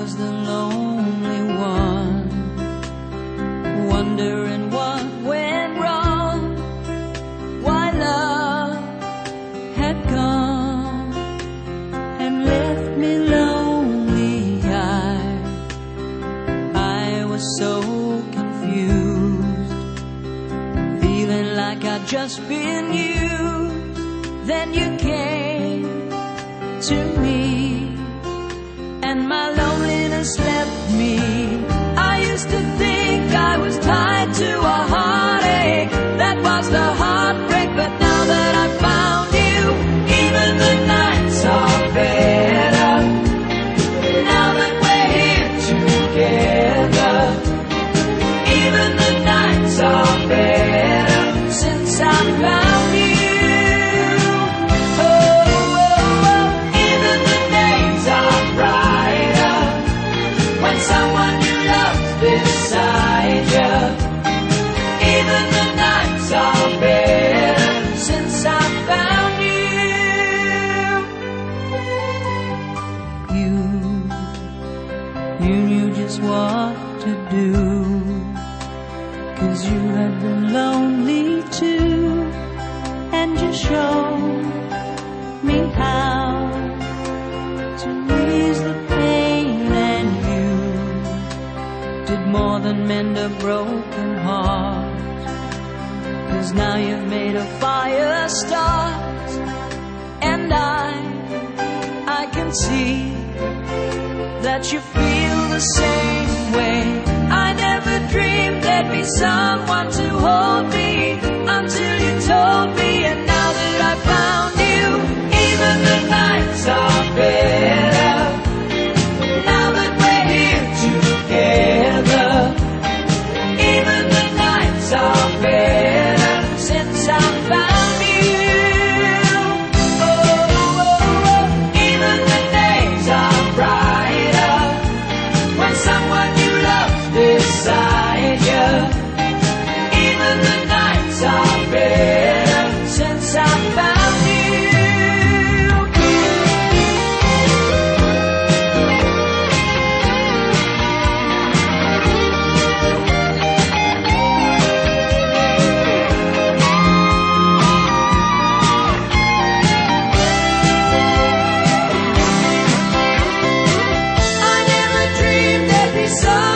was the lonely one, wondering what went wrong, why love had gone and left me lonely. I was so confused, feeling like I'd just been used. Then you came to me, and my loneliness left me. I used to think I was tied to a heartache, that was the heartbreak. But now that I found you, even the nights are better. Now that we're here together, even the nights are better since I found you. Someone you love beside you, even the nights are better since I found you. You knew just what to do, 'cause you had been lonely too, and you showed me how to ease the pain, and you did more than mend a broken heart, 'cause now you've made a fire start, and I can see that you feel the same way. I never dreamed there'd be someone to hold me until you told me, and now that I found you, even the nights are better. Now that we're here together, even the nights are better since I found you. Oh, oh, oh. Even the days are brighter when someone you love beside you. Even the nights are better since I found you. I never dreamed there'd be so